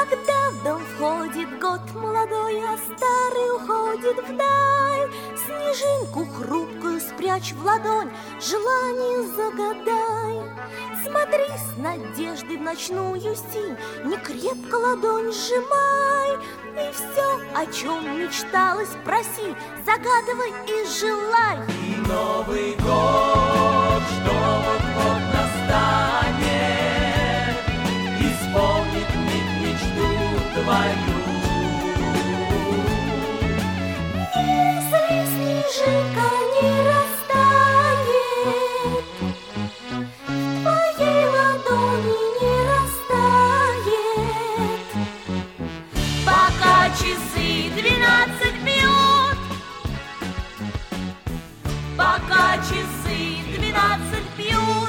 Когда в дом входит год молодой, а старый уходит вдаль, снежинку хрупкую спрячь в ладонь, желание загадай. Смотри с надеждой в ночную синь, не крепко ладонь сжимай, и все, о чем мечталось, проси, загадывай и желай. И Новый год, что вот-вот настанет, исполнит миг мечту твою. Если снежинка не растает, в твоей ладони не растает, Пока часы 12 бьют, пока часы 12 бьют.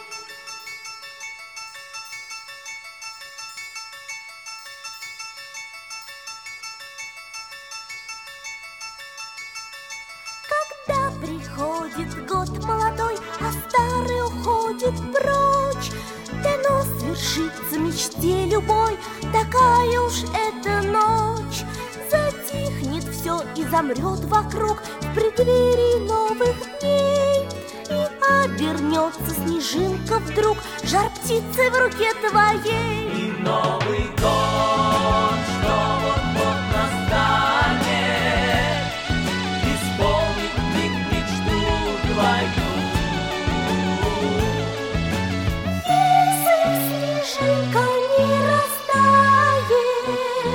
когда приходит год молодой, а старый уходит прочь, дано свершится мечте любой, такая уж эта ночь. Затихнет все и замрет вокруг в преддверии новых дней, и обернется снежинка вдруг жар птицы в руке твоей. И Новый год, что вот-вот настанет, исполнит миг мечту твою. Если снежинка не растает,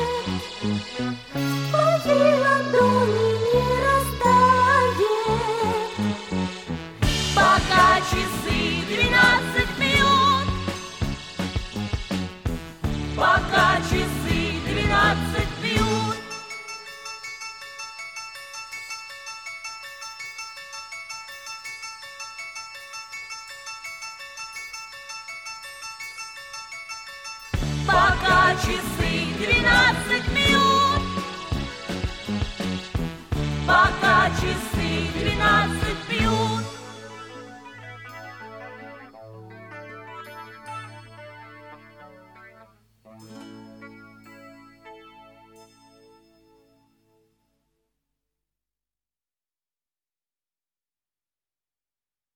в твоей ладони не растает, Пока часы 12 бьют, пока часы 12 бьют. Пока часы